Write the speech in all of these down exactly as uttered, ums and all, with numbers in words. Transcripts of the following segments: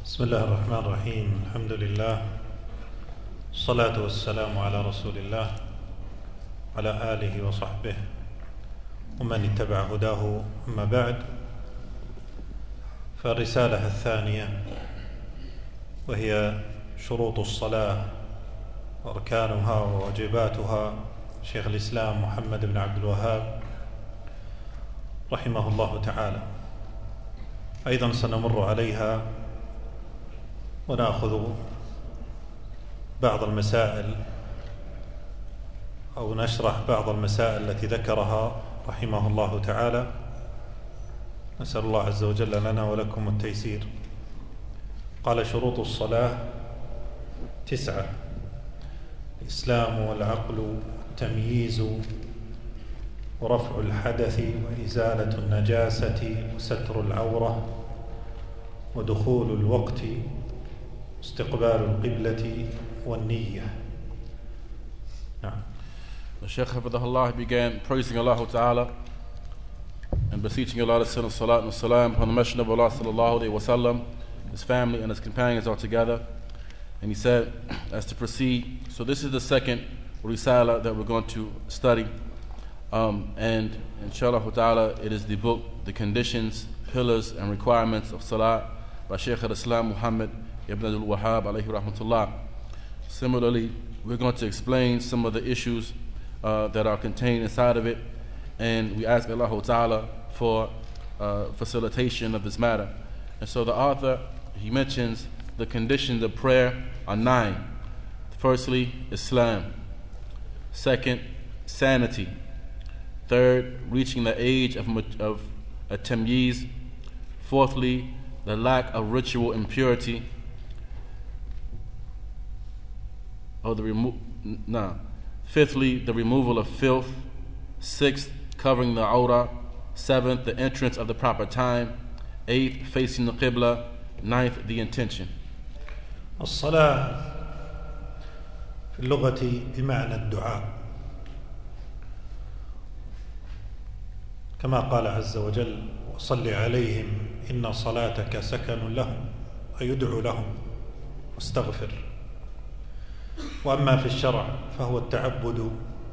بسم الله الرحمن الرحيم. الحمد لله، الصلاة والسلام على رسول الله وعلى آله وصحبه ومن اتبع هداه. أما بعد، فالرسالة الثانية وهي شروط الصلاة وأركانها وواجباتها، شيخ الإسلام محمد بن عبد الوهاب رحمه الله تعالى. أيضا سنمر عليها ونأخذ بعض المسائل أو نشرح بعض المسائل التي ذكرها رحمه الله تعالى. نسأل الله عز وجل لنا ولكم التيسير. قال: شروط الصلاة تسعة: الإسلام والعقل والتمييز ورفع الحدث وإزالة النجاسة وستر العورة ودخول الوقت واستقبال القبلة والنية. نعم. The Shaykh Hafidhahullah began praising Allah Ta'ala and beseeching Allah to send a salat and a salam upon the Messenger of Allah Sallallahu Alaihi Wasallam, his family and his companions all together. And he said, as to proceed, so this is the second risala that we're going to study. Um, and inshallah ta'ala, it is the book, The Conditions, Pillars and Requirements of Salat by Shaykh al-Islam Muhammad ibn Abdul Wahhab alayhi rahmatullah. Similarly, we're going to explain some of the issues uh, that are contained inside of it, and we ask Allah ta'ala for uh, facilitation of this matter. And so the author, he mentions the conditions of prayer are nine. Firstly, Islam. Second, sanity. Third, reaching the age of, of a tamyiz. Fourthly, the lack of ritual impurity. Or the remo- nah. Fifthly, the removal of filth. Sixth, covering the awrah. Seventh, the entrance of the proper time. Eighth, facing the qibla. Ninth, the intention. الصلاة في اللغة بمعنى الدعاء، كما قال عز وجل: وصل عليهم إن صلاتك سكن لهم، ويدعو لهم واستغفر. وأما في الشرع فهو التعبد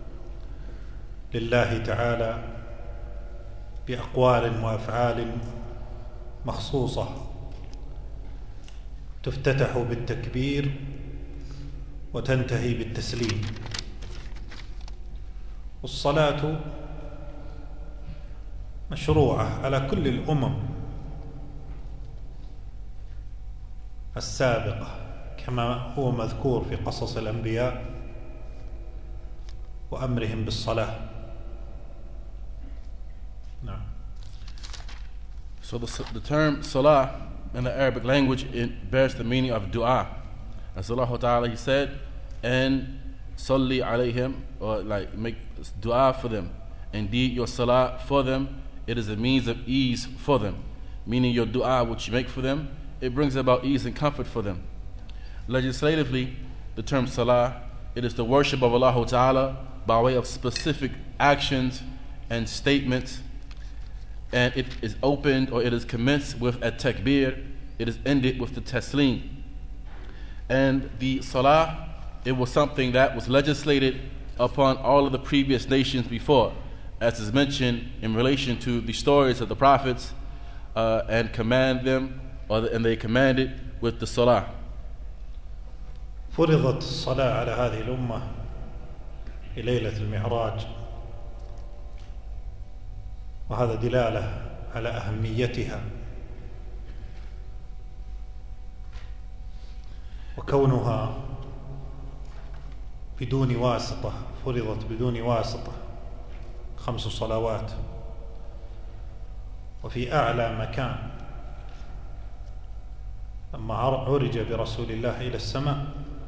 لله تعالى بأقوال وأفعال مخصوصة تفتتح بالتكبير وتنتهي بالتسليم. والصلاة مشروعة على كل الأمم السابقة، كما هو مذكور في قصص الأنبياء وأمرهم بالصلاة. نعم. So the, the term salah in the Arabic language, it bears the meaning of dua. As Allah Ta'ala, He said, and salli alayhim, or like make dua for them. Indeed, your salah for them, it is a means of ease for them. Meaning your dua, which you make for them, it brings about ease and comfort for them. Legislatively, the term salah, it is the worship of Allah Ta'ala by way of specific actions and statements, and it is opened or it is commenced with a takbir, it is ended with the taslim. And the salah, it was something that was legislated upon all of the previous nations before, as is mentioned in relation to the stories of the prophets, uh, and command them, or the, and they commanded with the salah. فرضت الصلاة على هذه الأمة في ليلة المعراج، وهذا دلالة على أهميتها وكونها بدون واسطة. فرضت بدون واسطة خمس صلوات وفي أعلى مكان. لما عرج برسول الله إلى السماء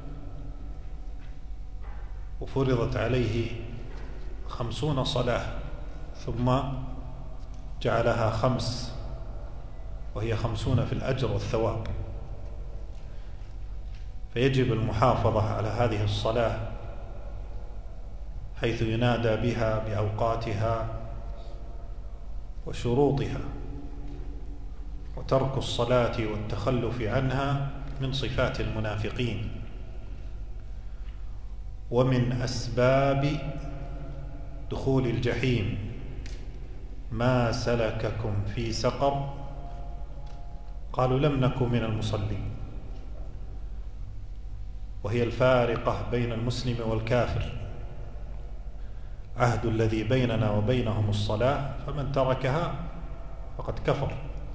وفرضت عليه خمسون صلاة، ثم جعلها خمس، وهي خمسون في الأجر والثواب. فيجب المحافظة على هذه الصلاة حيث ينادى بها بأوقاتها وشروطها وترك الصلاة والتخلف عنها من صفات المنافقين، ومن أسباب دخول الجحيم ما سلككم في سقر قالوا لم نكن من المصلين، وهي الفارقة بين المسلم والكافر، عهد الذي بيننا وبينهم الصلاة فمن تركها فقد كفر،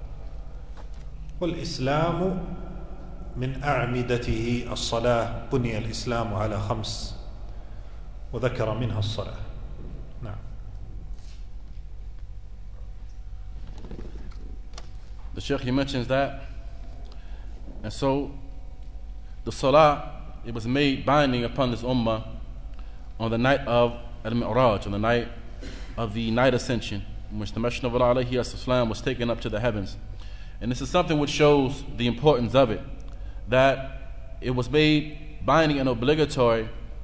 والإسلام من أعمدته الصلاة، بني الإسلام على خمس وذكر منها الصلاة. نعم. The Shaykh, he mentions that, and so the Salah, it was made binding upon this ummah on the night of Al-Mi'raj, on the night of the night ascension, in which the Messenger of Allah alayhi wasallam was taken up to the heavens. And this is something which shows the importance of it, that it was made binding and obligatory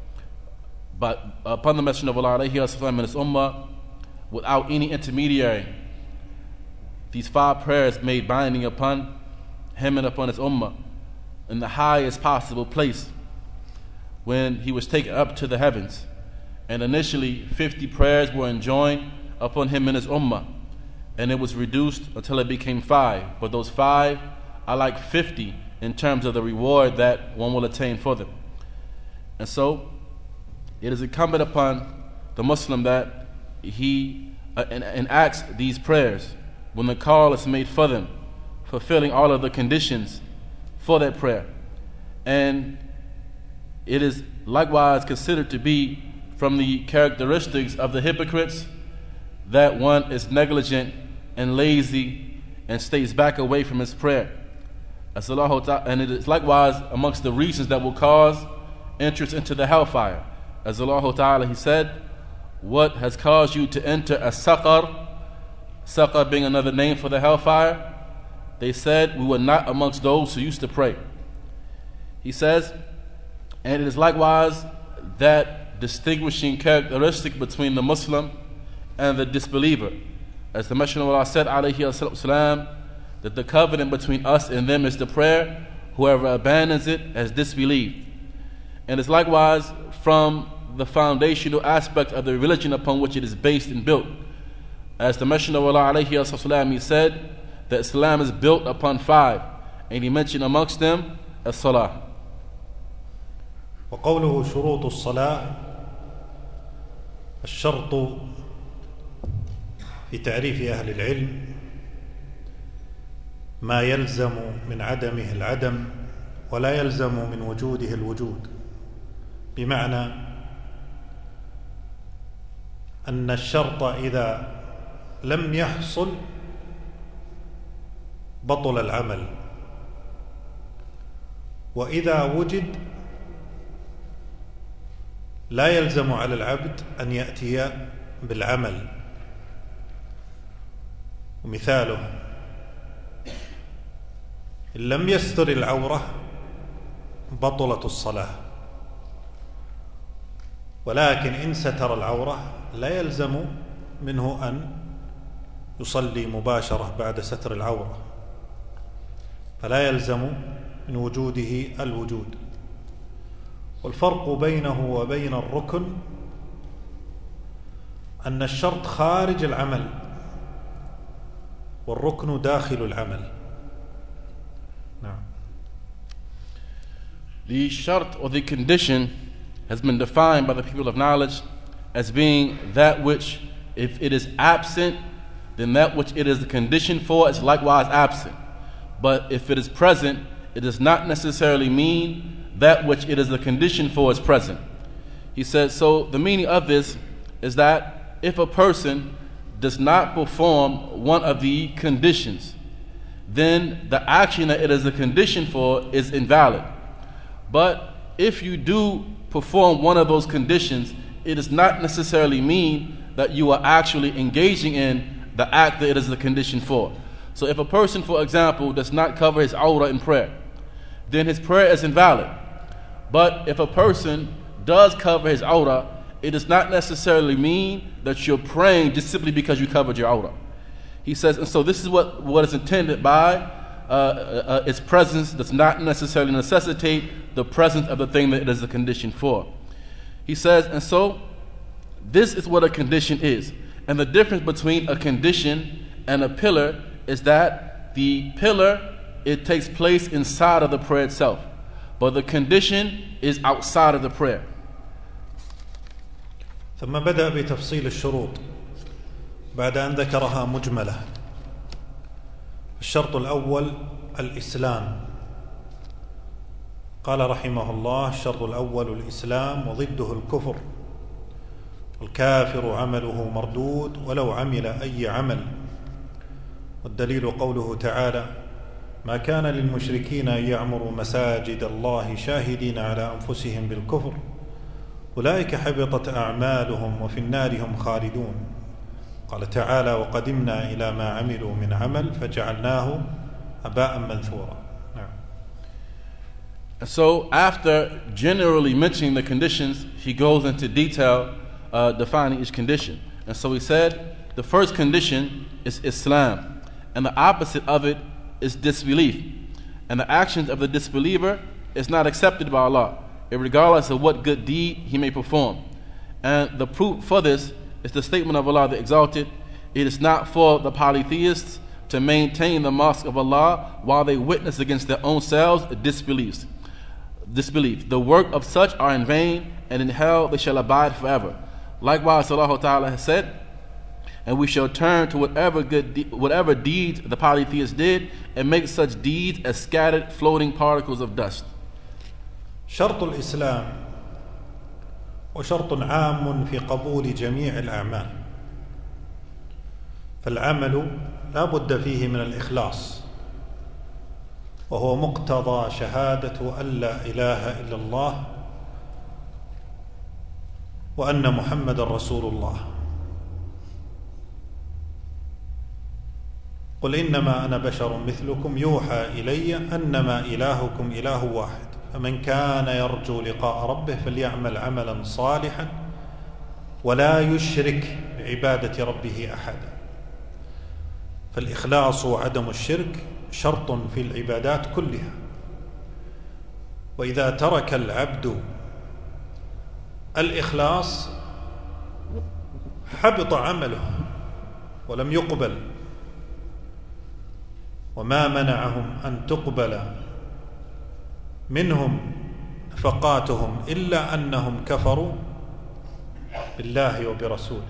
but upon the Messenger of Allah alayhi wasallam and his ummah without any intermediary. These five prayers made binding upon him and upon his ummah in the highest possible place when he was taken up to the heavens. And initially fifty prayers were enjoined upon him and his ummah, and it was reduced until it became five. But those five are like fifty in terms of the reward that one will attain for them. And so it is incumbent upon the Muslim that he uh, enacts these prayers when the call is made for them, fulfilling all of the conditions for that prayer. And it is likewise considered to be from the characteristics of the hypocrites that one is negligent and lazy and stays back away from his prayer. As Allah, and it is likewise amongst the reasons that will cause entrance into the hellfire. As Allah Ta'ala, He said, what has caused you to enter a saqar, saqar being another name for the hellfire? They said, we were not amongst those who used to pray. He says, and it is likewise that distinguishing characteristic between the Muslim and the disbeliever. As the Messenger of Allah said, alayhi wasallam, that the covenant between us and them is the prayer. Whoever abandons it has disbelieved. And it's likewise from the foundational aspect of the religion upon which it is based and built. As the Messenger of Allah alayhi wasallam, he said that Islam is built upon five, and he mentioned amongst them as-salah. وقوله شروط الصلاة، الشرط في تعريف أهل العلم ما يلزم من عدمه العدم ولا يلزم من وجوده الوجود، بمعنى أن الشرط إذا لم يحصل بطل العمل، وإذا وجد لا يلزم على العبد أن يأتي بالعمل. ومثاله إن لم يستر العورة بطلت الصلاة، ولكن إن ستر العورة لا يلزم منه أن يصلي مباشرة بعد ستر العورة، فلا يلزم من وجوده الوجود. والفرق بينه وبين الركن أن الشرط خارج العمل والركن داخل العمل. نعم. The shart, or the condition, has been defined by the people of knowledge as being that which, if it is absent, then that which it is the condition for is likewise absent. But if it is present, it does not necessarily mean that which it is the condition for is present. He says, so the meaning of this is that if a person does not perform one of the conditions, then the action that it is a condition for is invalid. But if you do perform one of those conditions, it does not necessarily mean that you are actually engaging in the act that it is the condition for. So if a person, for example, does not cover his awrah in prayer, then his prayer is invalid. But if a person does cover his awrah, it does not necessarily mean that you're praying just simply because you covered your awrah. He says, and so this is what, what is intended by uh, uh, its presence does not necessarily necessitate the presence of the thing that it is a condition for. He says, and so this is what a condition is. And the difference between a condition and a pillar is that the pillar, it takes place inside of the prayer itself, but the condition is outside of the prayer. ثم بدأ بتفصيل الشروط بعد أن ذكرها مجملة. الشرط الأول الإسلام. قال رحمه الله: الشرط الأول الإسلام وضده الكفر، الكافر عمله مردود ولو عمل أي عمل. والدليل قوله تعالى: ما كان للمشركين أن يعمروا مساجد الله شاهدين على أنفسهم بالكفر أولئك حبطت أعمالهم وفي النار هم خالدون. قال تعالى: وقدمنا إلى ما عملوا من عمل فجعلناه هباء منثورا. So after generally mentioning the conditions, he goes into detail uh, defining each condition. And so he said the first condition is Islam, and the opposite of it is disbelief. And the actions of the disbeliever is not accepted by Allah, regardless of what good deed he may perform. And the proof for this is the statement of Allah the Exalted: it is not for the polytheists to maintain the mosque of Allah while they witness against their own selves disbeliefs. Disbelief. The work of such are in vain, and in hell they shall abide forever. Likewise, Allah Ta'ala has said, and we shall turn to whatever good de- whatever deeds the polytheists did, and make such deeds as scattered floating particles of dust. شرط الإسلام وشرط عام في قبول جميع الأعمال. فالعمل لا بد فيه من الإخلاص، وهو مقتضى شهادة أن لا إله إلا الله وأن محمد رسول الله. قل إنما أنا بشر مثلكم يوحى إلي أنما إلهكم إله واحد فمن كان يرجو لقاء ربه فليعمل عملا صالحا ولا يشرك بعبادة ربه أحدا. فالإخلاص وعدم الشرك شرط في العبادات كلها. وإذا ترك العبد الإخلاص حبط عمله ولم يقبل. وما منعهم أن تقبل منهم نفقاتهم إلا أنهم كفروا بالله وبرسوله.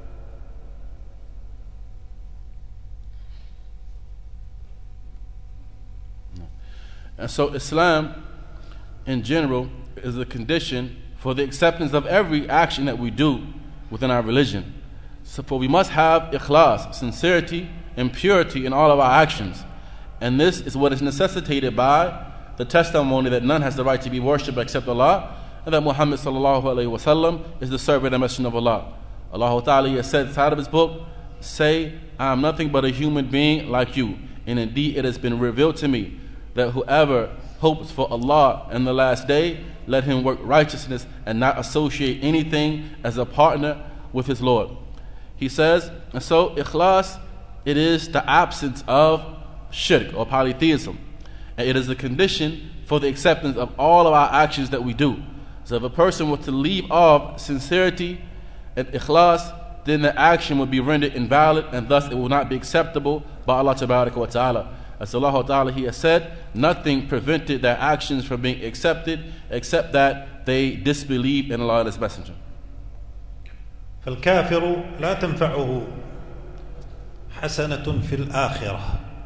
And so Islam in general is a condition for the acceptance of every action that we do within our religion. So for we must have ikhlas, sincerity and purity in all of our actions. And this is what is necessitated by the testimony that none has the right to be worshipped except Allah, and that Muhammad sallallahu alayhi wa sallam is the servant and messenger of Allah. Allah Ta'ala has said inside of his book, say, I am nothing but a human being like you, and indeed it has been revealed to me that whoever hopes for Allah and the last day, let him work righteousness and not associate anything as a partner with his Lord. He says, and so ikhlas, it is the absence of shirk or polytheism. And it is a condition for the acceptance of all of our actions that we do. So if a person were to leave off sincerity and ikhlas, then the action would be rendered invalid, and thus it will not be acceptable by Allah Tabaraka wa Ta'ala. As Allah Ta'ala, He has said, nothing prevented their actions from being accepted except that they disbelieve in Allah and His Messenger. فالكافر لا تنفعه حسنة في الآخرة.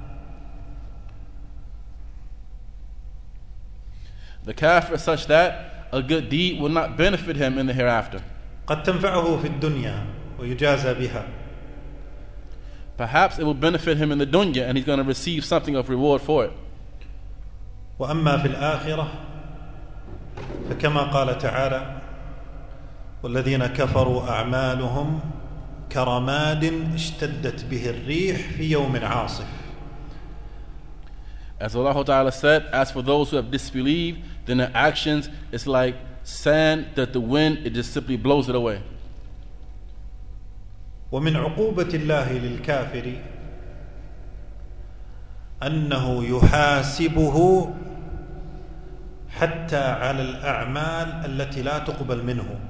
The kafir is such that a good deed will not benefit him in the hereafter. قد تنفعه في الدنيا ويجازى بها. Perhaps it will benefit him in the dunya and he's going to receive something of reward for it. وأما في الآخرة فكما قال تعالى والذين كفروا أعمالهم كرماد اشتدت به الريح في يوم عاصف. As Allah Ta'ala said, as for those who have disbelieved, then their actions is like sand that the wind, it just simply blows it away. ومن عقوبة الله للكافر أنه يحاسبه حتى على الأعمال التي لا تقبل منه.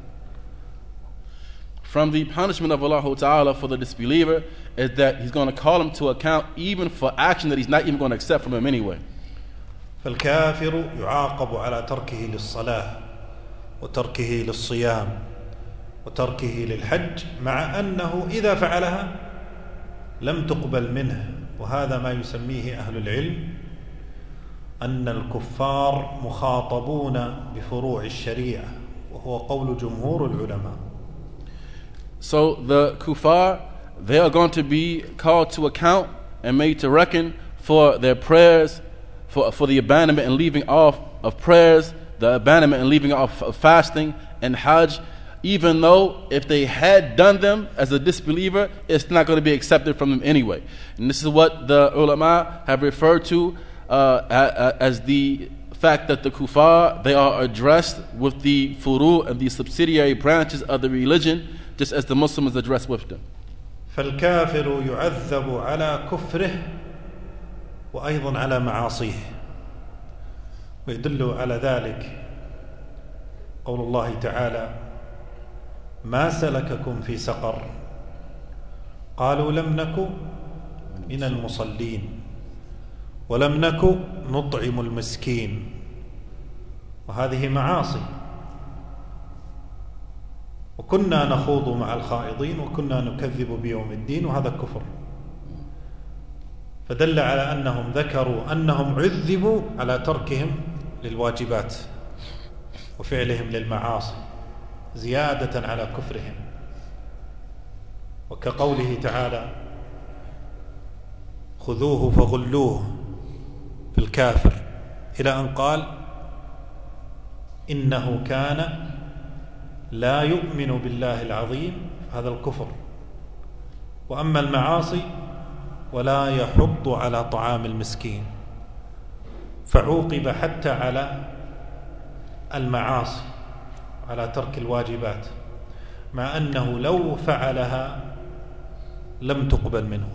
From the punishment of Allah Ta'ala for the disbeliever is that He's going to call him to account even for action that he's not even going to accept from him anyway. فالكافر يعاقب على تركه للصلاة وتركه للصيام وتركه للحج مع أنه إذا فعلها لم تقبل منه. وهذا ما يسميه أهل العلم أن الكفار مخاطبون بفروع الشريعة، وهو قول جمهور العلماء. So the kuffar, they are going to be called to account and made to reckon for their prayers, for, for the abandonment and leaving off of prayers, the abandonment and leaving off of fasting and hajj, even though if they had done them as a disbeliever, it's not going to be accepted from them anyway. And this is what the ulama have referred to uh, as the fact that the kuffar, they are addressed with the furu and the subsidiary branches of the religion, just as the Muslims address with them. فالكافر يعذب على كفره وأيضا على معاصيه. ويدل على ذلك قول الله تعالى: ما سلككم في سقر قالوا لم نك من المصلين ولم نك نطعم المسكين. وهذه معاصي، وكنا نخوض مع الخائضين وكنا نكذب بيوم الدين، وهذا كفر. فدل على أنهم ذكروا أنهم عذبوا على تركهم للواجبات وفعلهم للمعاصي زيادة على كفرهم. وكقوله تعالى: خذوه فغلوه في الكافر، إلى أن قال: إنه كان لا يؤمن بالله العظيم. هذا الكفر. وأما المعاصي ولا يحض على طعام المسكين، فعوقب حتى على المعاصي على ترك الواجبات، مع أنه لو فعلها لم تقبل منه.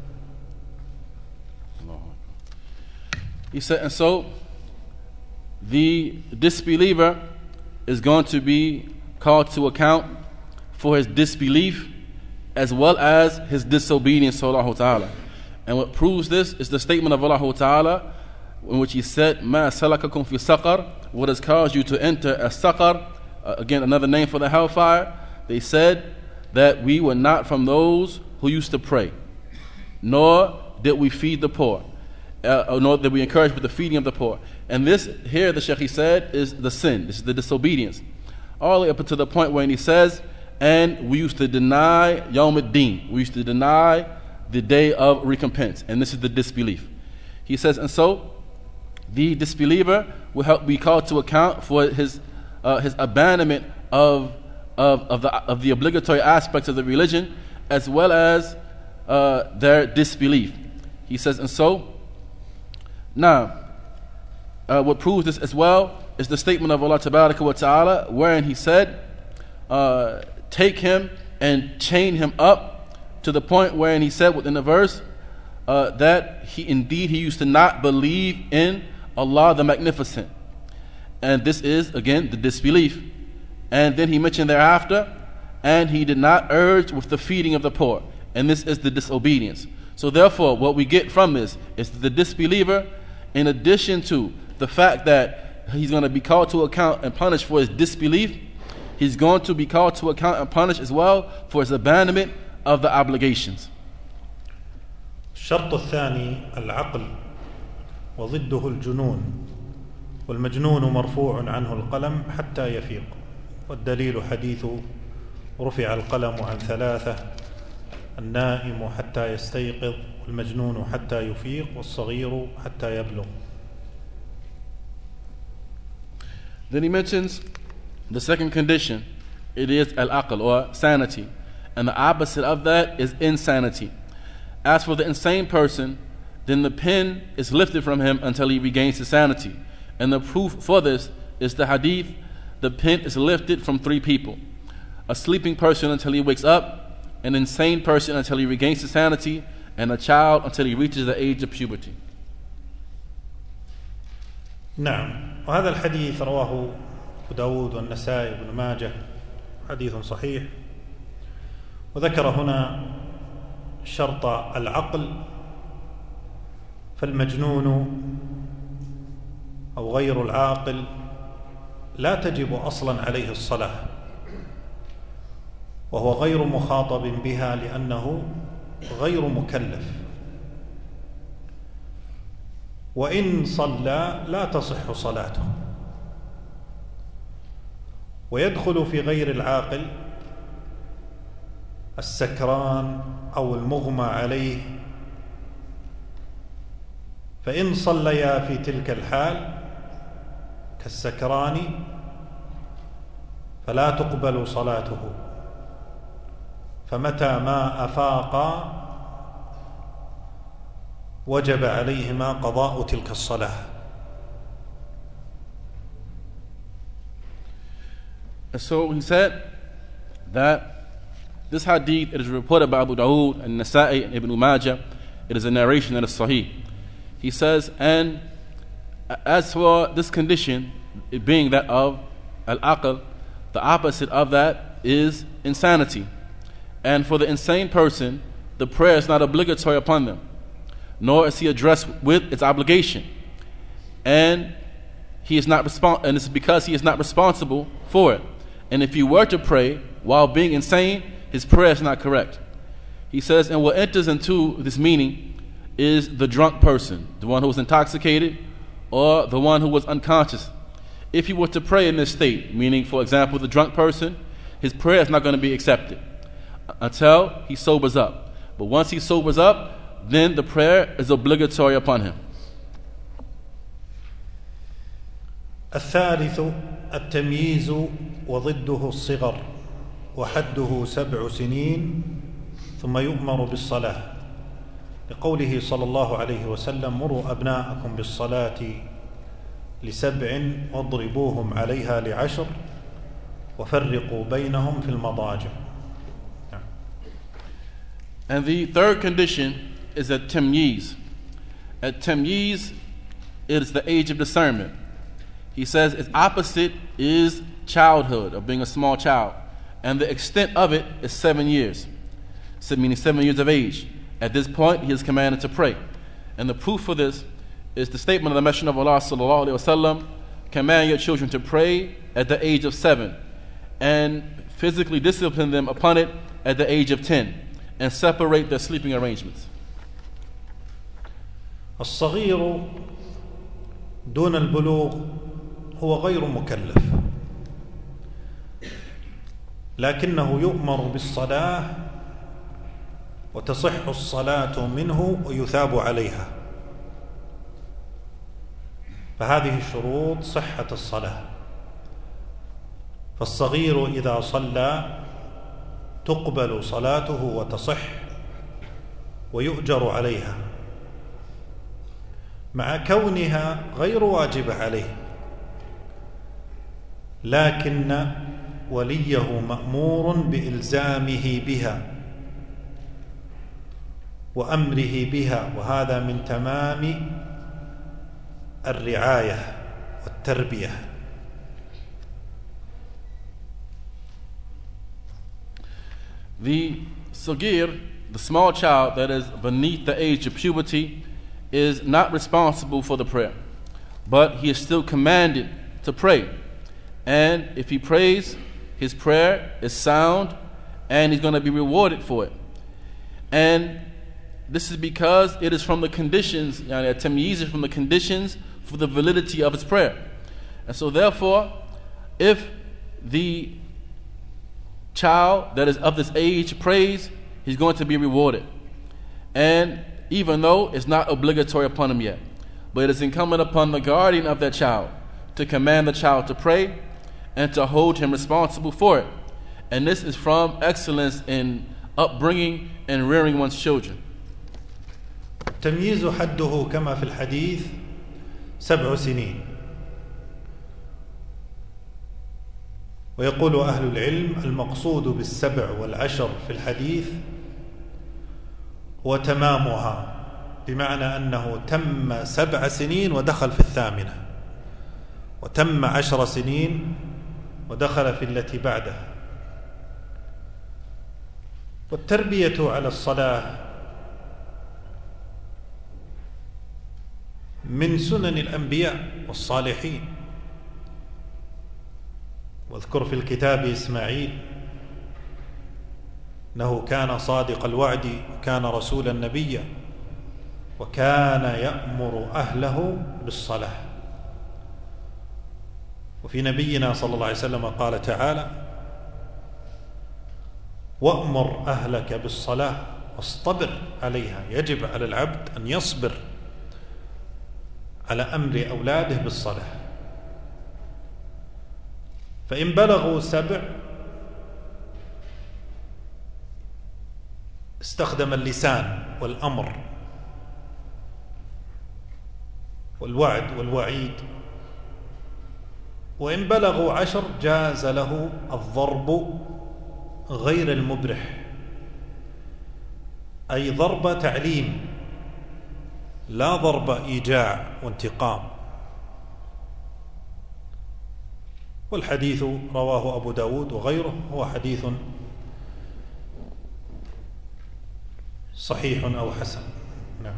He said, and so the disbeliever is going to be called to account for his disbelief as well as his disobedience to Allah Ta'ala. And what proves this is the statement of Allah Ta'ala in which He said, مَا سَلَكَكُمْ فِي سَقَرٍ, what has caused you to enter a saqar, uh, again another name for the hellfire. They said that we were not from those who used to pray, nor did we feed the poor, uh, nor did we encourage with the feeding of the poor. And this here, the Shaykh, he said, is the sin, this is the disobedience. All the way up to the point when he says, and we used to deny Yawm ad-Din, we used to deny the day of recompense, and this is the disbelief. He says, and so the disbeliever will help be called to account for his uh, his abandonment of of of the of the obligatory aspects of the religion, as well as uh, their disbelief. He says, and so now uh, what proves this as well is the statement of Allah Tabaraka wa Ta'ala, wherein He said, uh, take him and chain him up, to the point wherein He said within the verse uh, that he indeed he used to not believe in Allah the Magnificent. And this is again the disbelief. And then He mentioned thereafter, and he did not urge with the feeding of the poor, and this is the disobedience. So therefore what we get from this is the disbeliever, in addition to the fact that he's going to be called to account and punished for his disbelief, he's going to be called to account and punished as well for his abandonment of the obligations. الشرط الثاني العقل وضده الجنون، والمجنون مرفوع عنه القلم حتى يفيق. والدليل حديث رفع القلم عن ثلاثة: النائم حتى يستيقظ، والمجنون حتى يفيق، والصغير حتى يبلغ. Then he mentions the second condition. It is al-aql, or sanity. And the opposite of that is insanity. As for the insane person, then the pen is lifted from him until he regains his sanity. And the proof for this is the hadith: the pen is lifted from three people: a sleeping person until he wakes up, an insane person until he regains his sanity, and a child until he reaches the age of puberty. نعم. وهذا الحديث رواه أبو داود والنسائي وابن ماجه، حديث صحيح. وذكر هنا شرط العقل، فالمجنون أو غير العاقل لا تجب أصلا عليه الصلاة، وهو غير مخاطب بها لأنه غير مكلف، وإن صلى لا تصح صلاته. ويدخل في غير العاقل السكران أو المغمى عليه، فإن صليا في تلك الحال كالسكران فلا تقبل صلاته، فمتى ما أفاقا وجب عليهما قضاء تلك الصلاة. So he said that this hadith, it is reported by Abu Dawood and Nasa'i and Ibn Majah. It is a narration that is sahih. He says, and as for this condition, it being that of al-aql, the opposite of that is insanity. And for the insane person, the prayer is not obligatory upon them, nor is he addressed with its obligation. And he is not respons- and it's because he is not responsible for it. And if he were to pray while being insane, his prayer is not correct. He says, and what enters into this meaning is the drunk person, the one who was intoxicated, or the one who was unconscious. If he were to pray in this state, meaning, for example, the drunk person, his prayer is not going to be accepted until he sobers up. But once he sobers up, then the prayer is obligatory upon him. الثالث التمييز وضده الصغر وحده سبع سنين ثم يؤمر بالصلاة، لقوله صلى الله عليه وسلم: مروا أبناءكم بالصلاة لسبع واضربوهم عليها لعشر وفرقوا بينهم في المضاجع. And the third condition is at tamyiz. At tamyiz, it is the age of discernment. He says its opposite is childhood, or being a small child, and the extent of it is seven years, so meaning seven years of age. At this point, he is commanded to pray. And the proof for this is the statement of the Messenger of Allah sallallahu alaihi wasallam: command your children to pray at the age of seven, and physically discipline them upon it at the age of ten, and separate their sleeping arrangements. الصغير دون البلوغ هو غير مكلف، لكنه يؤمر بالصلاة وتصح الصلاة منه ويثاب عليها. فهذه شروط صحة الصلاة. فالصغير إذا صلى تقبل صلاته وتصح ويؤجر عليها، مع كونها غير واجبة عليه، لكن وليه مأمور بإلزامه بها وأمره بها، وهذا من تمام الرعاية والتربية. The sagir, the small child that is beneath the age of puberty, is not responsible for the prayer, but he is still commanded to pray. And if he prays, his prayer is sound and he's going to be rewarded for it. And this is because it is from the conditions, yani tamyiz is from the conditions for the validity of his prayer. And so therefore, if the child that is of this age prays, he's going to be rewarded. And even though it's not obligatory upon him yet, but it is incumbent upon the guardian of that child to command the child to pray and to hold him responsible for it. And this is from excellence in upbringing and rearing one's children. تمييز حده كما في الحديث سبع سنين. ويقول أهل العلم: المقصود بالسبع والعشر في الحديث هو تمامها، بمعنى أنه تم سبع سنين ودخل في الثامنة، وتم عشر سنين ودخل في التي بعدها. والتربية على الصلاة من سنن الأنبياء والصالحين. واذكر في الكتاب إسماعيل أنه كان صادق الوعد وكان رسولا نبيا وكان يأمر أهله بالصلاة. وفي نبينا صلى الله عليه وسلم قال تعالى: وأمر أهلك بالصلاة واصطبر عليها. يجب على العبد أن يصبر على أمر أولاده بالصلاة. فإن بلغوا سبع استخدم اللسان والأمر والوعد والوعيد. وإن بلغوا عشر جاز له الضرب غير المبرح، أي ضرب تعليم لا ضرب إيجاع وانتقام. والحديث رواه أبو داود وغيره، هو حديث صحيح أو حسن. نعم.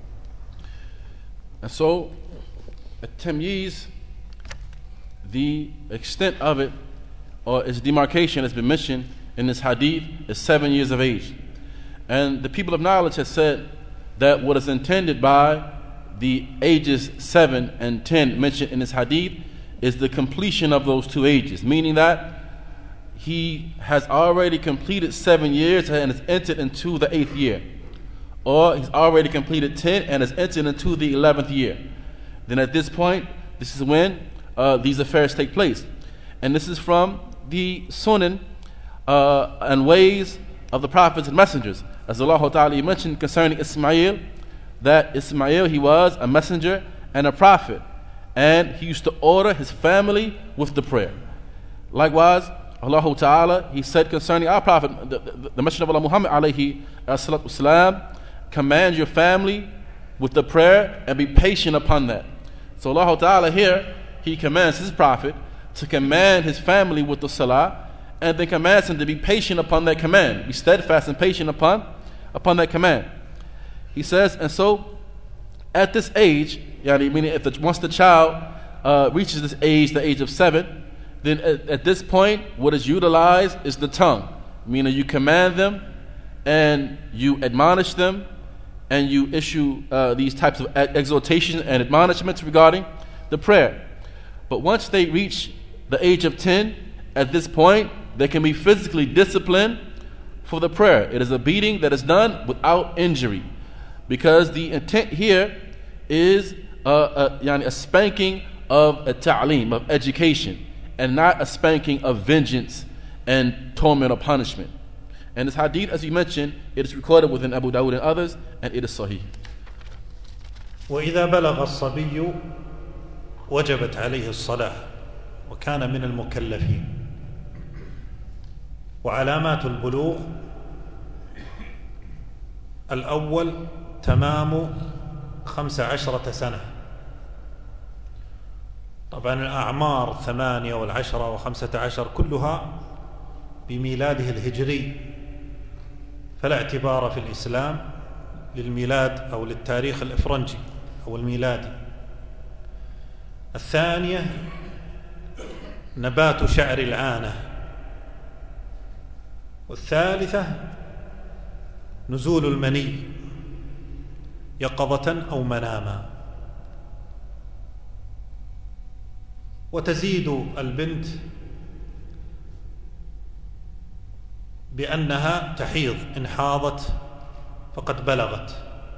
And so, at Tamyiz, the extent of it, or its demarcation, has been mentioned in this hadith, is seven years of age. And the people of knowledge have said that what is intended by the ages seven and ten mentioned in this hadith is the completion of those two ages, meaning that he has already completed seven years and has entered into the eighth year, or he's already completed ten and has entered into the eleventh year. Then at this point, this is when uh, these affairs take place. And this is from the sunan uh, and ways of the prophets and messengers. As Allah Ta'ala mentioned concerning Ismail, that Ismail, he was a messenger and a prophet, and he used to order his family with the prayer. Likewise, Allah Ta'ala, he said concerning our prophet, the, the, the messenger of Allah Muhammad alayhi salatu wasalam, command your family with the prayer and be patient upon that. So Allah Ta'ala here, he commands his prophet to command his family with the salah, and then commands him to be patient upon that command, be steadfast and patient upon upon that command. He says, and so at this age, yani, meaning if the, once the child uh, reaches this age, the age of seven, then at, at this point, what is utilized is the tongue, meaning you command them and you admonish them and you issue uh, these types of exhortations and admonishments regarding the prayer. But once they reach the age of ten, at this point, they can be physically disciplined for the prayer. It is a beating that is done without injury, because the intent here is a, a, yani a spanking of a ta'aleem, of education, and not a spanking of vengeance and torment or punishment. And this hadith, as you mentioned, it is recorded within Abu Dawud and others, and it is sahih. وإذا بلغ الصبي وجبت عليه الصلاة وكان من المكلفين. وعلامات البلوغ: الأول تمام خمس عشرة سنة. طبعا الأعمار ثمانية والعشرة وخمسة عشر كلها بميلاده الهجري، فلا اعتبار في الإسلام للميلاد أو للتاريخ الإفرنجي أو الميلادي. الثانية نبات شعر العانة. والثالثة نزول المني يقظة أو مناما. وتزيد البنت بأنها تحيض، إن حاضت فقد بلغت.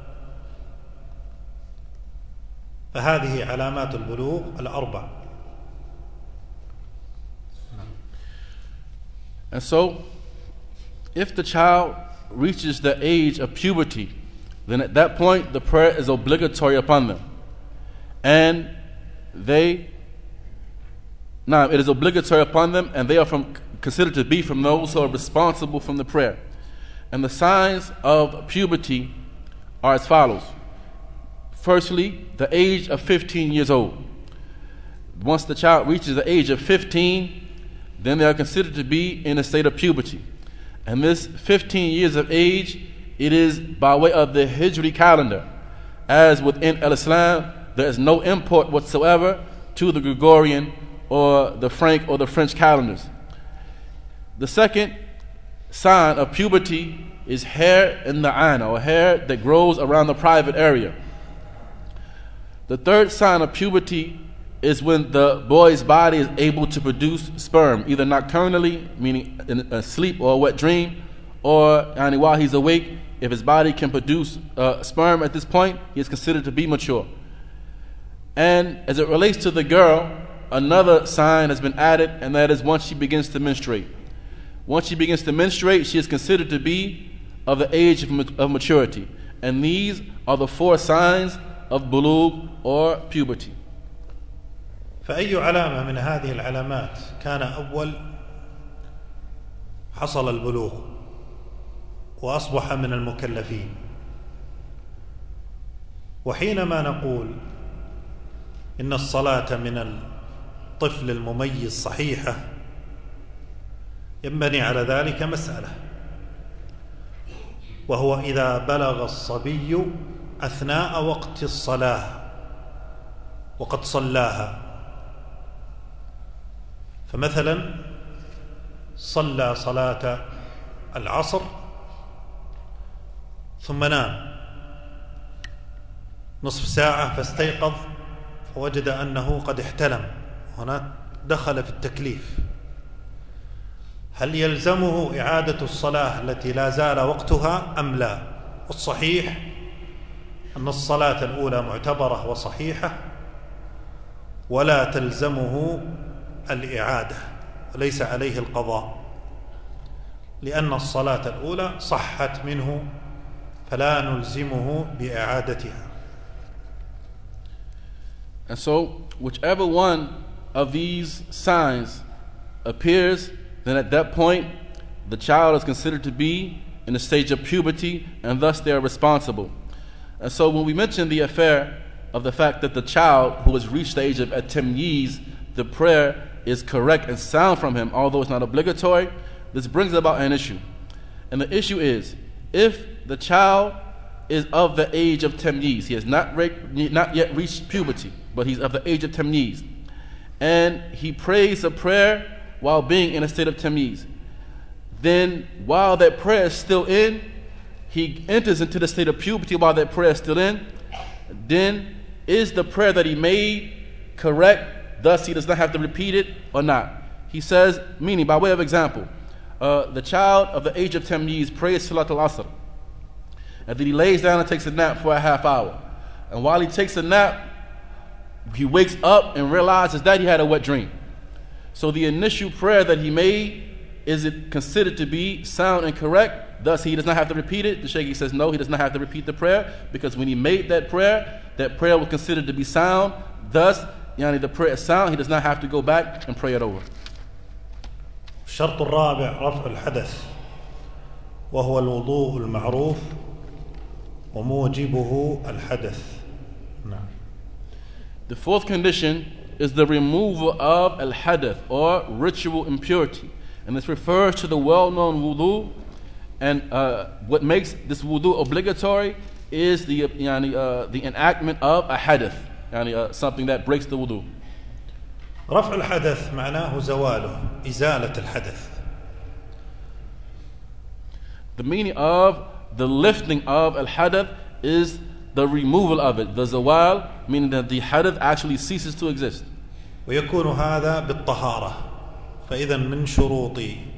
فهذه علامات البلوغ الأربع. And so, if the child reaches the age of puberty, then at that point the prayer is obligatory upon them. And they, now it is obligatory upon them, and they are from, considered to be from those who are responsible from the prayer. And the signs of puberty are as follows. Firstly, the age of fifteen years old. once the child reaches the age of fifteen, then they are considered to be in a state of puberty. And this fifteen years of age, it is by way of the Hijri calendar. As within Al-Islam, there is no import whatsoever to the Gregorian or the Franc or the French calendars. The second sign of puberty is hair in the ana, or hair that grows around the private area. The third sign of puberty is when the boy's body is able to produce sperm, either nocturnally, meaning in a sleep or a wet dream, or and while he's awake. If his body can produce uh, sperm at this point, he is considered to be mature. And as it relates to the girl, another sign has been added, and that is once she begins to menstruate. Once she begins to menstruate, she is considered to be of the age of, of maturity. And these are the four signs of bulugh or puberty. فأي علامة من هذه العلامات كان أول حصل البلوغ وأصبح من المكلفين؟ وحينما نقول إن الصلاة من الطفل المميز صحيحة، ينبني على ذلك مسألة، وهو إذا بلغ الصبي أثناء وقت الصلاة وقد صلاها. فمثلا صلى صلاة العصر ثم نام نصف ساعة فاستيقظ فوجد أنه قد احتلم، هنا دخل في التكليف. هل يلزمه إعادة الصلاة التي لا زال وقتها أم لا؟ والصحيح أن الصلاة الأولى معتبرة وصحيحة ولا تلزمه الإعادة وليس عليه القضاء، لأن الصلاة الأولى صحت منه فلا نلزمه بإعادتها. And so, whichever one of these signs appears, then at that point, the child is considered to be in the stage of puberty, and thus they are responsible. And so when we mention the affair of the fact that the child who has reached the age of at-tamyiz, the prayer is correct and sound from him, although it's not obligatory, this brings about an issue. And the issue is, if the child is of the age of tamyiz, he has not, re- not yet reached puberty, but he's of the age of tamyiz, and he prays a prayer while being in a state of tamyiz, then while that prayer is still in, he enters into the state of puberty while that prayer is still in, then is the prayer that he made correct? Thus, he does not have to repeat it or not. He says, meaning, by way of example, uh, the child of the age of tamyiz prays Salat al-Asr, and then he lays down and takes a nap for a half hour. And while he takes a nap, he wakes up and realizes that he had a wet dream. So the initial prayer that he made, is it considered to be sound and correct? Thus, he does not have to repeat it. The Shaykh says, no, he does not have to repeat the prayer, because when he made that prayer, that prayer was considered to be sound. Thus, Yani the prayer is sound, he does not have to go back and pray it over. الشرط الرابع رفع الحدث وهو الوضوء المعروف وموجبه الحدث. نعم. The fourth condition is the removal of al-hadath, or ritual impurity. And this refers to the well-known wudu. And uh, what makes this wudu obligatory is the, yani, uh, the enactment of a hadath. يعني uh, something that breaks the wudu. رفع الحدث معناه زواله، إزالة الحدث. The meaning of the lifting of al-hadath is the removal of it. The zawal, meaning that the hadath actually ceases to exist. ويكون هذا بالطهارة. فإذا من شروط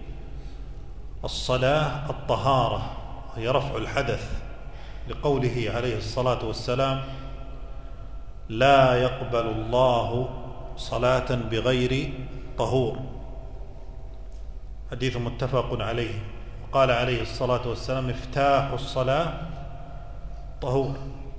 الصلاة الطهارة، هي رفع الحدث، لقوله عليه الصلاة والسلام: لا يقبل الله صلاة بغير طهور. حديث متفق عليه. قال عليه الصلاة والسلام: مفتاح الصلاة طهور.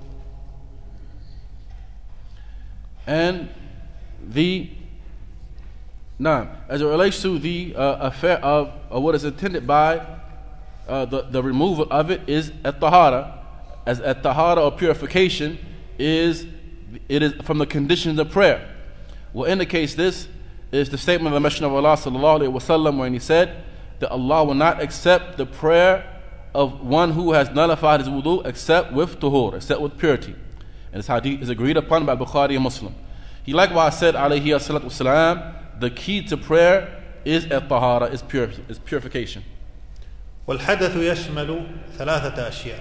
And the now, as it relates to the uh, affair of uh, what is intended by uh, the, the removal of it is at-tahara, as at-tahara or purification is it is from the conditions of prayer. what indicates this is the statement of the Messenger of Allah sallallahu alaihi wasallam, when he said that Allah will not accept the prayer of one who has nullified his wudu except with tuhur, except with purity. And this hadith is agreed upon by Bukhari and Muslim. He likewise said, alayhi salatu wasalam, the key to prayer is at-tahara, is, pur- is purification. والحدث يشمل ثلاثة أشياء.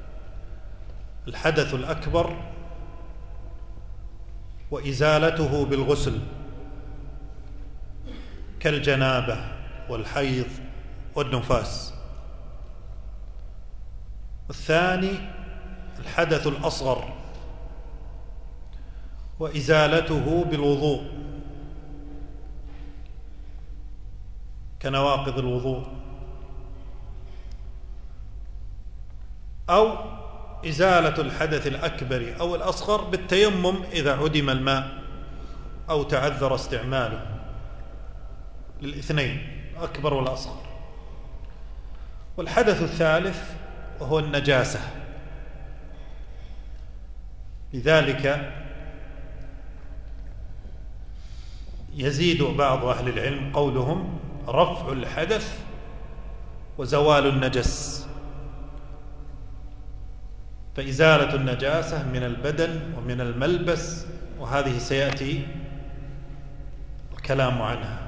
الحدث الأكبر وإزالته بالغسل كالجنابة والحيض والنفاس. والثاني الحدث الأصغر وإزالته بالوضوء كنواقض الوضوء، أو إزالة الحدث الأكبر أو الأصغر بالتيمم إذا عدم الماء أو تعذر استعماله، للاثنين الأكبر والأصغر. والحدث الثالث وهو النجاسة. لذلك يزيد بعض أهل العلم قولهم رفع الحدث وزوال النجس، فإزالة النجاسة من البدن ومن الملبس، وهذه سيأتي الكلام عنها.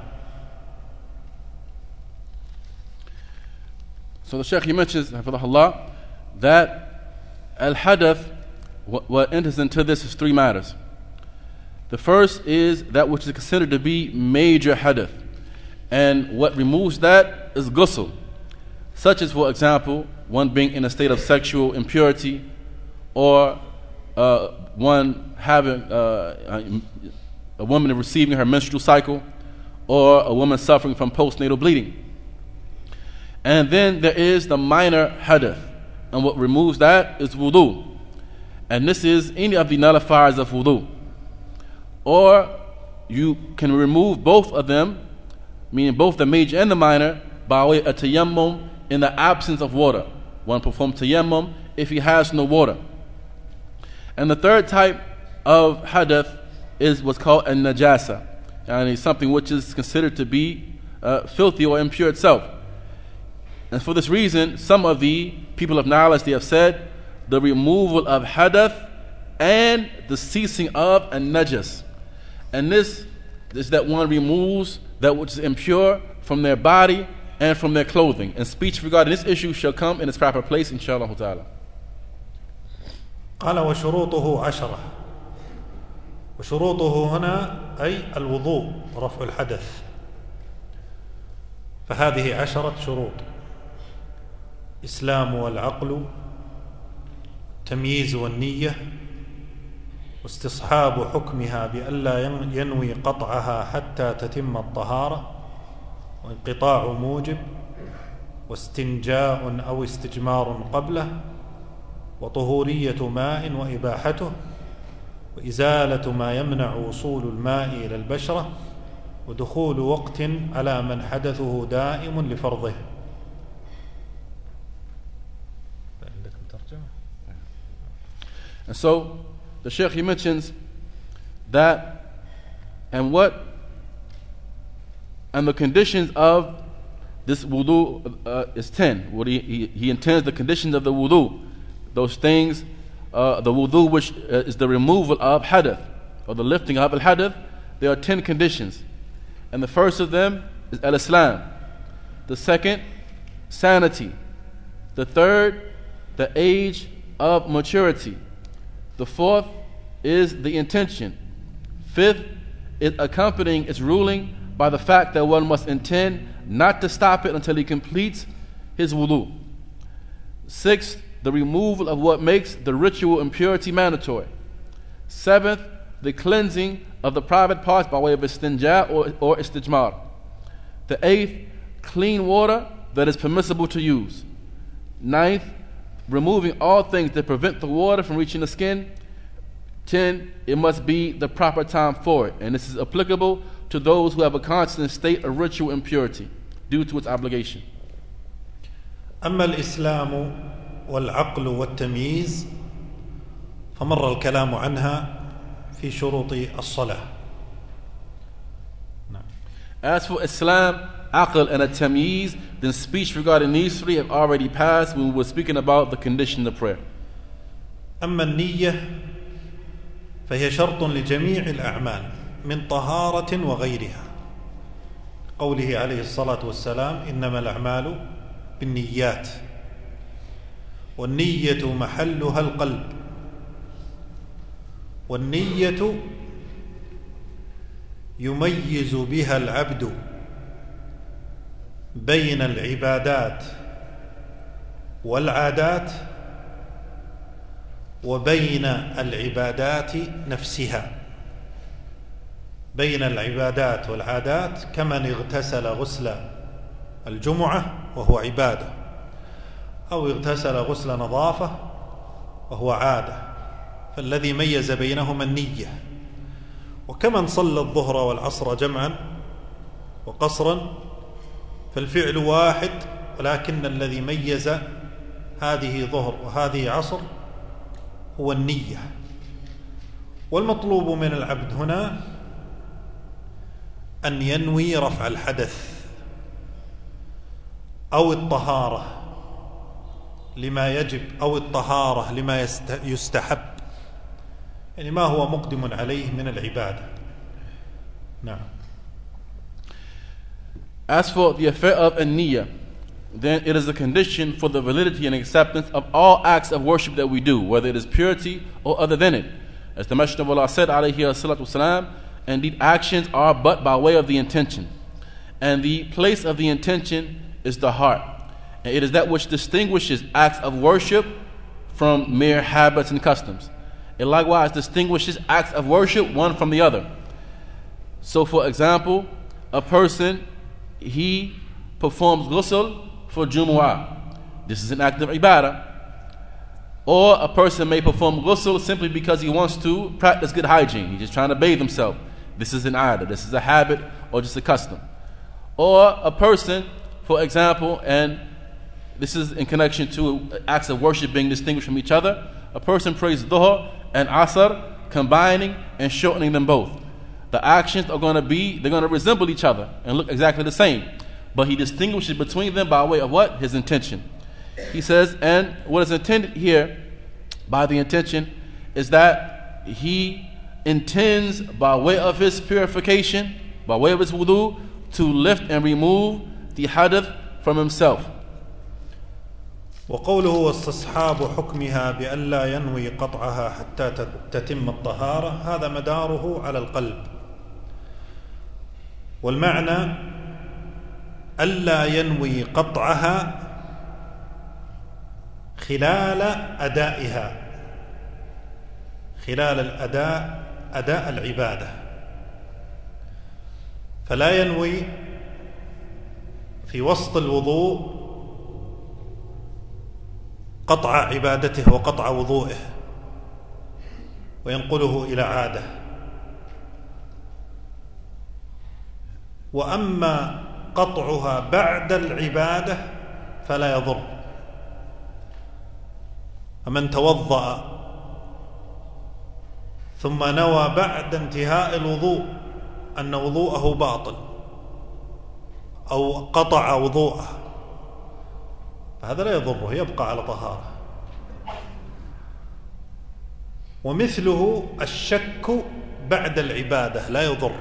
So the Shaykh, he mentions, hafidhahullah, that al-hadath, what, what enters into this is three matters. The first is that which is considered to be major hadath, and what removes that is ghusl, such as, for example, one being in a state of sexual impurity, or uh, one having uh, a woman receiving her menstrual cycle, or a woman suffering from postnatal bleeding. And then there is the minor hadath, and what removes that is wudu, and this is any of the nullifiers of wudu. Or you can remove both of them, meaning both the major and the minor, by way of tayammum in the absence of water. One performs tayammum if he has no water. And the third type of hadath is what's called a najasa, and it's something which is considered to be uh, filthy or impure itself. And for this reason, some of the people of knowledge, they have said the removal of hadath and the ceasing of a najas. And this is that one removes that which is impure from their body and from their clothing. And speech regarding this issue shall come in its proper place, inshallah ta'ala. قال وشروطه عشرة. وشروطه هنا أي الوضوء ورفع الحدث، فهذه عشرة شروط: إسلام والعقل، تمييز والنية، واستصحاب حكمها بألا ينوي قطعها حتى تتم الطهارة، وانقطاع موجب، واستنجاء أو استجمار قبله، وطهورية ماء وإباحته، وإزالة ما يمنع وصول الماء إلى البشرة، ودخول وقت على من حدثه دائم لفرضه. And so the Shaykh, he mentions that, and what, and the conditions of this wudu uh, is ten. What he, he, he intends the conditions of the wudu, those things, uh, the wudu which uh, is the removal of hadath, or the lifting of al-hadath. There are ten conditions. And the first of them is al-Islam. The second, sanity. The third, the age of maturity. The fourth is the intention. Fifth is accompanying its ruling by the fact that one must intend not to stop it until he completes his wudu. Sixth, the removal of what makes the ritual impurity mandatory. Seventh, the cleansing of the private parts by way of istinja or, or istijmar. The eighth, clean water that is permissible to use. Ninth, removing all things that prevent the water from reaching the skin. Ten, it must be the proper time for it. And this is applicable to those who have a constant state of ritual impurity due to its obligation. أما الإسلام والعقل والتمييز فمر الكلام عنها في شروط الصلاة. As for Islam, aql, and a tamyiz, then speech regarding these three have already passed when we were speaking about the condition of prayer. أما النية فهي شرط لجميع الأعمال من طهارة وغيرها، قوله عليه الصلاة والسلام إنما الأعمال بالنيات، والنية محلها القلب، والنية يميز بها العبد بين العبادات والعادات وبين العبادات نفسها. بين العبادات والعادات كمن اغتسل غسل الجمعة وهو عبادة، أو اغتسل غسل نظافة وهو عادة، فالذي ميز بينهما النية. وكمن صلى الظهر والعصر جمعا وقصرا فالفعل واحد، ولكن الذي ميز هذه ظهر وهذه عصر هو النية. والمطلوب من العبد هنا أن ينوي رفع الحدث أو الطهارة لما يجب، أو الطهارة لما يستحب، يعني ما هو مقدم عليه من العبادة. نعم. As for the affair of an-niyyah, then it is a condition for the validity and acceptance of all acts of worship that we do, whether it is purity or other than it. As the Messenger of Allah said, alayhi salatu wasalam, indeed actions are but by way of the intention, and the place of the intention is the heart, and it is that which distinguishes acts of worship from mere habits and customs. It likewise distinguishes acts of worship one from the other. So for example, a person, he performs ghusl for Jumu'ah. This is an act of ibadah. Or a person may perform ghusl simply because he wants to practice good hygiene. He's just trying to bathe himself. This is an ibadah. This is a habit or just a custom. Or a person, for example, and this is in connection to acts of worship being distinguished from each other, a person prays dhuhr and asr, combining and shortening them both. The actions are going to be, they're going to resemble each other and look exactly the same. But he distinguishes between them by way of what? His intention. He says, and what is intended here by the intention is that he intends by way of his purification, by way of his wudu, to lift and remove the hadith from himself. وقوله واستصحاب حكمها بألا ينوي قطعها حتى تتم الطهارة، هذا مداره على القلب. والمعنى ألا ينوي قطعها خلال أدائها، خلال الأداء أداء العبادة، فلا ينوي في وسط الوضوء قطع عبادته وقطع وضوئه وينقله إلى عادة. وأما قطعها بعد العبادة فلا يضر. فمن توضأ ثم نوى بعد انتهاء الوضوء أن وضوءه باطل أو قطع وضوءه فهذا لا يضره، يبقى على طهارة. ومثله الشك بعد العبادة لا يضر،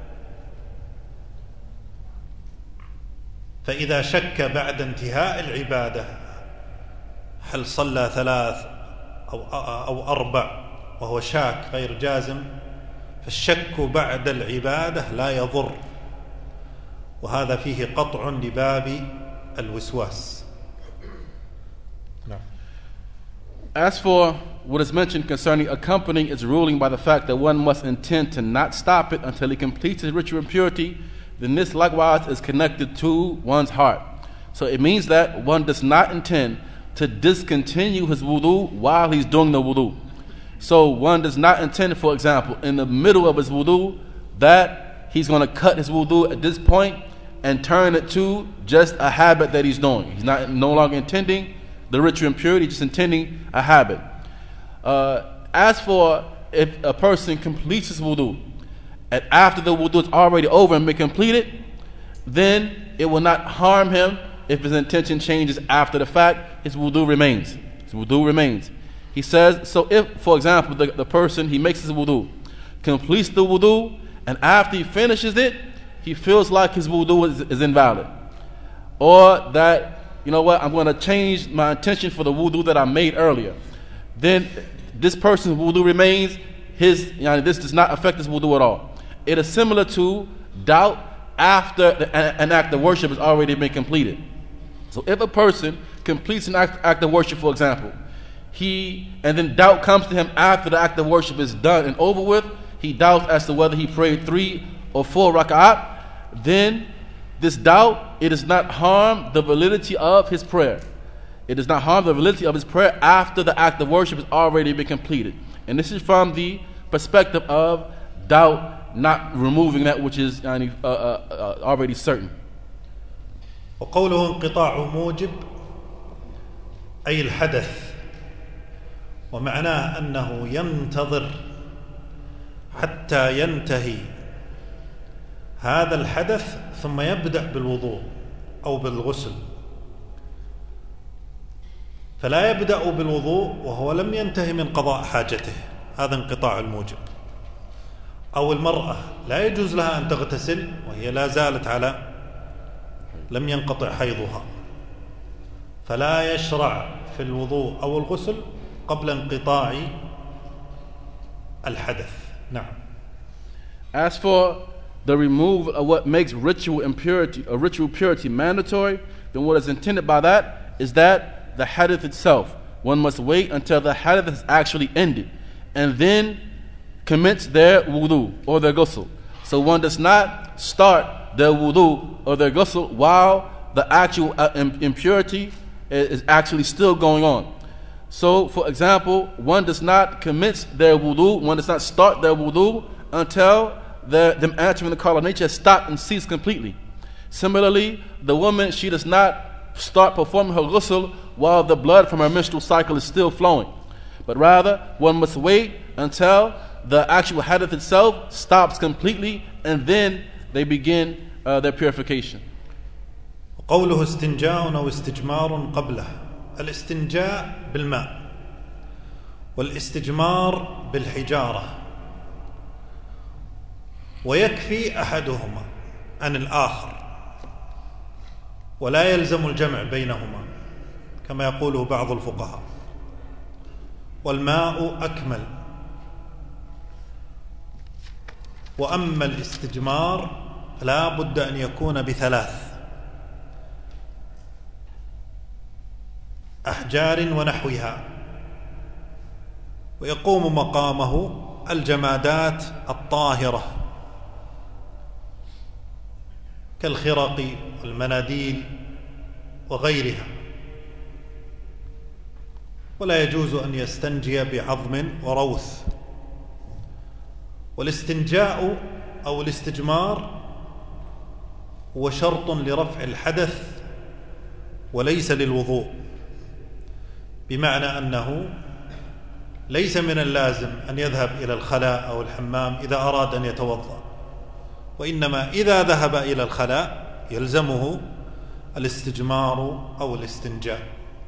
فإذا شك بعد انتهاء العبادة هل صلى ثلاث أو أو أربع وهو شاك غير جازم، فالشك بعد العبادة لا يضر، وهذا فيه قطع لباب الوسواس. As for what is mentioned concerning accompanying its ruling by the fact that one must intend to not stop it until he completes his ritual purity, then this likewise is connected to one's heart. So it means that one does not intend to discontinue his wudu while he's doing the wudu. So one does not intend, for example, in the middle of his wudu, that he's going to cut his wudu at this point and turn it to just a habit that he's doing. He's not no longer intending the ritual impurity, just intending a habit. Uh, as for if a person completes his wudu, and after the wudu is already over and been completed, then it will not harm him if his intention changes after the fact. His wudu remains. His wudu remains. He says, so if, for example, the, the person, he makes his wudu, completes the wudu, and after he finishes it, he feels like his wudu is, is invalid. Or that, you know what, I'm going to change my intention for the wudu that I made earlier. Then this person's wudu remains. His, you know, this does not affect his wudu at all. It is similar to doubt after the, an act of worship has already been completed. So if a person completes an act, act of worship, for example, he and then doubt comes to him after the act of worship is done and over with, he doubts as to whether he prayed three or four rak'at, then this doubt, it does not harm the validity of his prayer. It does not harm the validity of his prayer after the act of worship has already been completed. And this is from the perspective of doubt not removing that which is uh, uh, uh, already certain. وقوله انقطاع موجب أي الحدث، ومعناه أنه ينتظر حتى ينتهي هذا الحدث ثم يبدأ بالوضوء أو بالغسل، فلا يبدأ بالوضوء وهو لم ينتهي من قضاء حاجته، هذا انقطاع الموجب. أو المرأة لا يجوز لها أن تغتسل وهي لا زالت على لم ينقطع حيضها، فلا يشرع في الوضوء أو الغسل قبل انقطاع الحدث. نعم. As for the removal of what makes ritual impurity, a ritual purity mandatory, then what is intended by that is that the hadith itself, one must wait until the hadith has actually ended and then commence their wudu or their ghusl. So one does not start their wudu or their ghusl while the actual uh, impurity is actually still going on. So, for example, one does not commence their wudu, one does not start their wudu until the, them answering the call of nature has stopped and ceased completely. Similarly, the woman, she does not start performing her ghusl while the blood from her menstrual cycle is still flowing. But rather, one must wait until the actual hadith itself stops completely and then they begin uh, their purification. قوله استنجاء أو استجمار قبله، الاستنجاء بالماء والاستجمار بالحجارة، ويكفي أحدهما عن الآخر ولا يلزم الجمع بينهما كما يقوله بعض الفقهاء، والماء أكمل. وأما الاستجمار فلا بد أن يكون بثلاث أحجار ونحوها، ويقوم مقامه الجمادات الطاهرة كالخرق والمناديل وغيرها، ولا يجوز أن يستنجي بعظم وروث. والاستنجاء أو الاستجمار هو شرط لرفع الحدث وليس للوضوء، بمعنى أنه ليس من اللازم أن يذهب إلى الخلاء أو الحمام إذا أراد أن يتوضأ، وإنما إذا ذهب إلى الخلاء يلزمه الاستجمار أو الاستنجاء.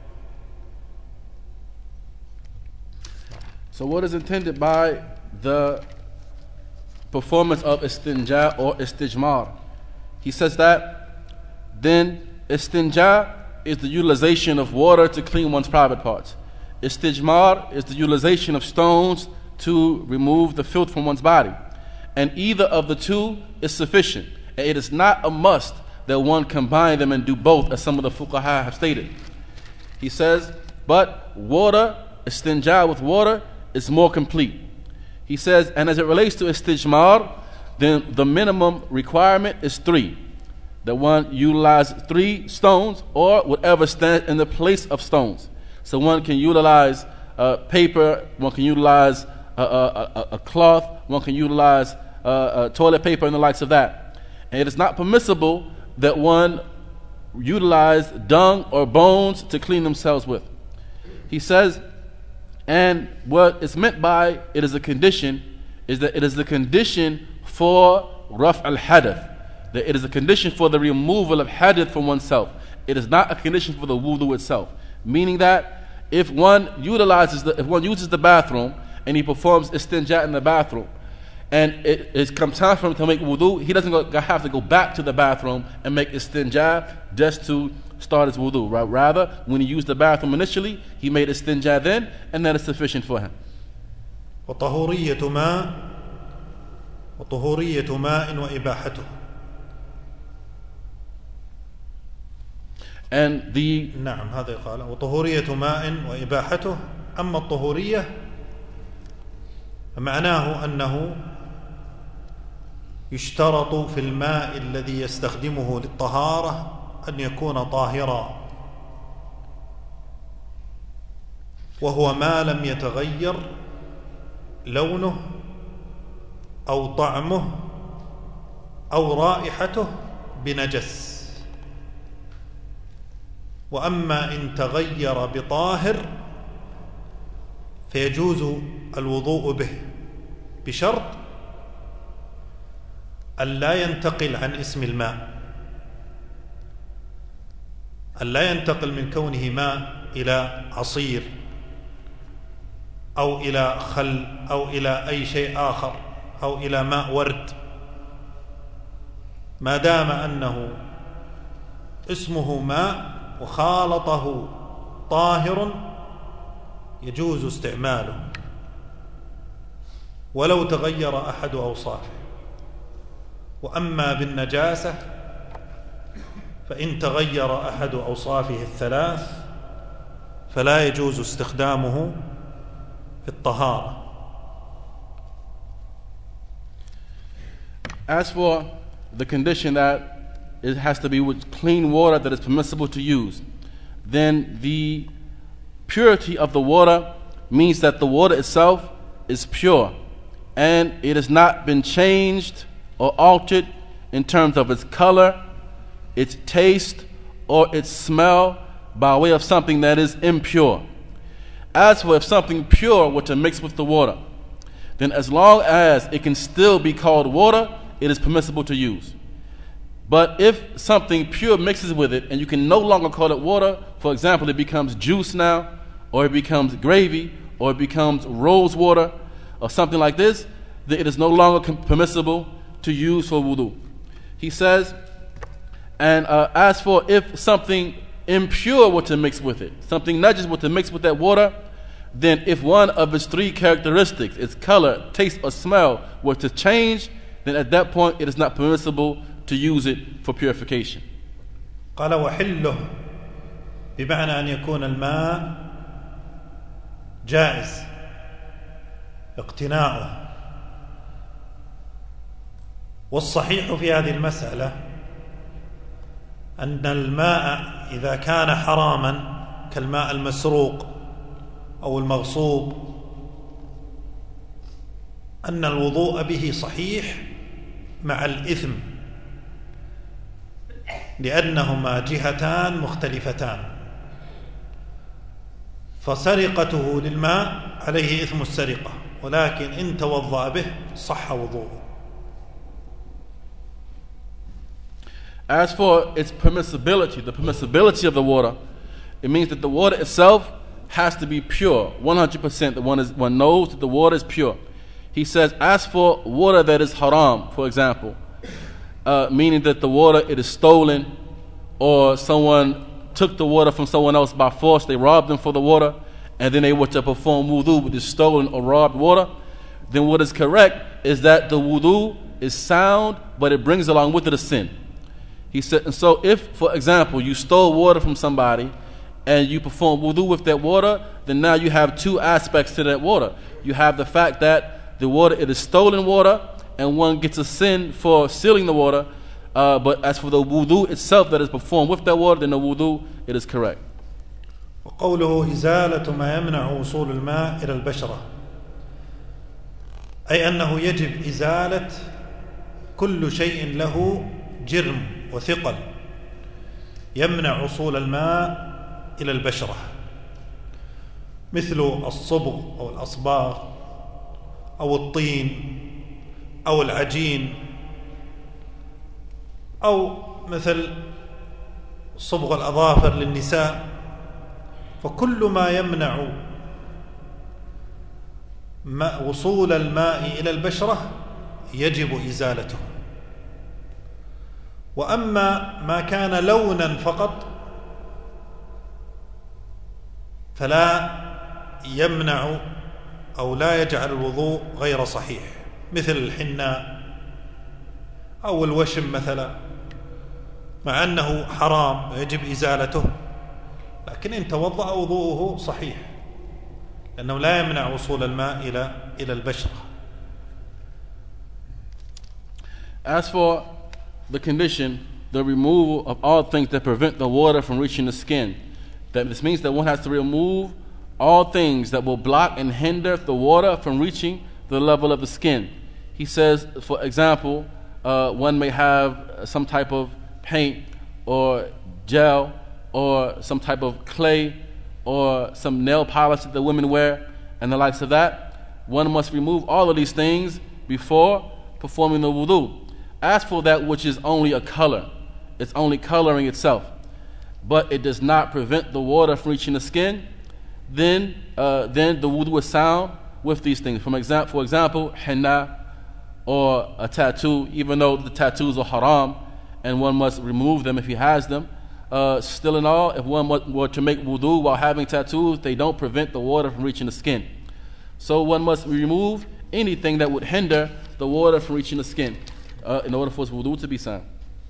So what is intended by the performance of istinja or istijmar? He says that then istinja is the utilization of water to clean one's private parts. Istijmar is the utilization of stones to remove the filth from one's body. And either of the two is sufficient. And it is not a must that one combine them and do both, as some of the fuqaha have stated. He says, but water, istinja with water, is more complete. He says, and as it relates to istijmar, then the minimum requirement is three. That one utilize three stones or whatever stands in the place of stones. So one can utilize uh, paper, one can utilize a, a, a, a cloth, one can utilize uh, uh, toilet paper and the likes of that. And it is not permissible that one utilize dung or bones to clean themselves with. He says, and what is meant by it is a condition, is that it is the condition for raf al-hadath, that it is a condition for the removal of hadith from oneself. It is not a condition for the wudu itself. Meaning that if one utilizes the, if one uses the bathroom and he performs istinja in the bathroom, and it, it comes time for him to make wudu, he doesn't go, have to go back to the bathroom and make istinja just to start his wudu. Right? Rather, when he used the bathroom initially, he made istinja then, and that is sufficient for him. وطهورية ماء وطهورية ماء وإباحته. And the نعم هذا قال وطهورية ماء وإباحته. أما الطهورية معناه أنه يشترط في الماء الذي يستخدمه للطهارة أن يكون طاهرا، وهو ما لم يتغير لونه أو طعمه أو رائحته بنجس. وأما إن تغير بطاهر فيجوز الوضوء به بشرط أن لا ينتقل عن اسم الماء، أن لا ينتقل من كونه ماء إلى عصير أو إلى خل أو إلى أي شيء آخر أو إلى ماء ورد، ما دام أنه اسمه ماء وخالطه طاهر يجوز استعماله ولو تغير أحد أوصافه. وأما بالنجاسة فإن تغير أحد أوصافه الثلاث فلا يجوز استخدامه في الطهارة. As for the condition that it has to be with clean water that is permissible to use, then the purity of the water means that the water itself is pure and it has not been changed or altered in terms of its color, its taste, or its smell by way of something that is impure. As for if something pure were to mix with the water, then as long as it can still be called water, it is permissible to use. But if something pure mixes with it and you can no longer call it water, for example, it becomes juice now, or it becomes gravy, or it becomes rose water, or something like this, then it is no longer permissible to use for wudu. He says, and uh, as for if something impure were to mix with it, something najis were to mix with that water, then if one of its three characteristics, its color, taste, or smell, were to change, then at that point it is not permissible to use it for purification. قال وحله بمعنى أن يكون الماء جائز اقتناؤه. والصحيح في هذه المسألة أن الماء إذا كان حراما كالماء المسروق أو المغصوب أن الوضوء به صحيح مع الإثم، لأنهما جهتان مختلفتان، فسرقته للماء عليه إثم السرقة، ولكن إن توضأ به صح وضوءه. As for its permissibility, the permissibility of the water, it means that the water itself has to be pure, one hundred percent. The one, is, one knows that the water is pure. He says, as for water that is haram, for example, uh, meaning that the water, it is stolen, or someone took the water from someone else by force, they robbed them for the water, and then they were to perform wudu with this stolen or robbed water, then what is correct is that the wudu is sound, but it brings along with it a sin. He said, and so if, for example, you stole water from somebody and you perform wudu with that water, then now you have two aspects to that water. You have the fact that the water, it is stolen water, and one gets a sin for stealing the water, uh, but as for the wudu itself that is performed with that water, then the wudu, it is correct. وقوله إزالة ما يمنع وصول الماء إلى البشرة، أي أنه يجب إزالة كل شيء له جرم وثقل يمنع وصول الماء إلى البشرة، مثل الصبغ أو الأصباغ أو الطين أو العجين أو مثل صبغ الأظافر للنساء، فكل ما يمنع وصول الماء إلى البشرة يجب إزالته. وأما ما كان لونا فقط فلا يمنع أو لا يجعل الوضوء غير صحيح، مثل الحناء أو الوشم مثلا، مع أنه حرام ويجب إزالته، لكن إن توضأ وضوءه صحيح لأنه لا يمنع وصول الماء إلى إلى البشرة. As for the condition, the removal of all things that prevent the water from reaching the skin, that this means that one has to remove all things that will block and hinder the water from reaching the level of the skin. He says, for example, uh, one may have some type of paint or gel or some type of clay or some nail polish that the women wear and the likes of that. One must remove all of these things before performing the wudu. As for that which is only a color, it's only coloring itself, but it does not prevent the water from reaching the skin, then uh, then the wudu is sound with these things. From example, for example, henna or a tattoo, even though the tattoos are haram and one must remove them if he has them, uh, still in all, if one were to make wudu while having tattoos, they don't prevent the water from reaching the skin. So one must remove anything that would hinder the water from reaching the skin uh, in order for his wudu to be sound.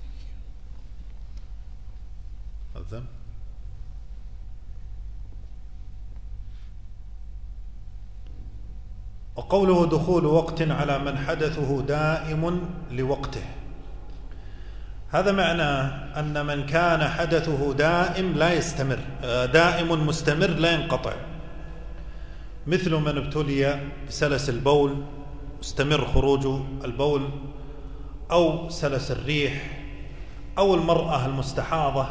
وقوله دخول وقت على من حدثه دائم لوقته، هذا معناه أن من كان حدثه دائم لا يستمر، دائم مستمر لا ينقطع، مثل من ابتلي بسلس البول مستمر خروج البول، أو سلس الريح، أو المرأة المستحاضة،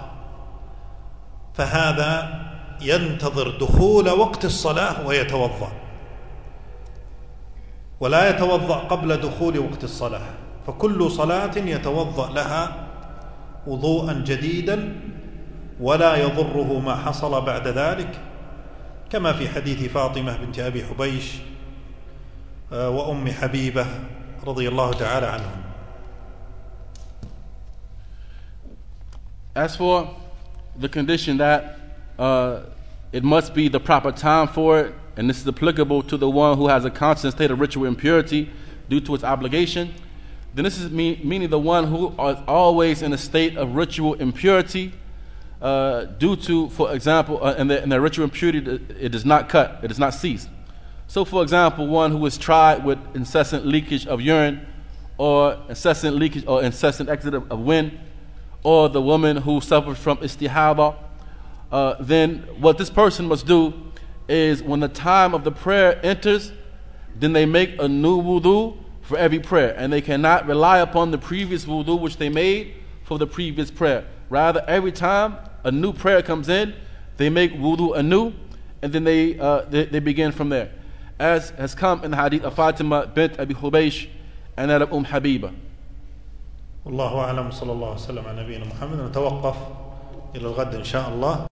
فهذا ينتظر دخول وقت الصلاة ويتوضأ، ولا يتوضأ قبل دخول وقت الصلاة، فكل صلاة يتوضأ لها وضوءا جديدا ولا يضره ما حصل بعد ذلك، كما في حديث فاطمة بنت أبي حبيش وأم حبيبة رضي الله تعالى عنهم. As for the condition that uh, it must be the proper time for it, and this is applicable to the one who has a constant state of ritual impurity due to its obligation, then this is mean, meaning the one who is always in a state of ritual impurity uh, due to, for example, uh, in, the, in the ritual impurity, it does not cut, it does not cease. So, for example, one who is tried with incessant leakage of urine, or incessant leakage or incessant exit of, of wind, or the woman who suffers from istihada, uh, then what this person must do is when the time of the prayer enters, then they make a new wudu for every prayer, and they cannot rely upon the previous wudu which they made for the previous prayer. Rather, every time a new prayer comes in, they make wudu anew, and then they, uh, they they begin from there, as has come in the hadith of Fatima bint Abi Hubaysh and that of Umm Habiba. والله أعلم، صلى الله عليه وسلم على نبينا محمد. نتوقف إلى الغد إن شاء الله.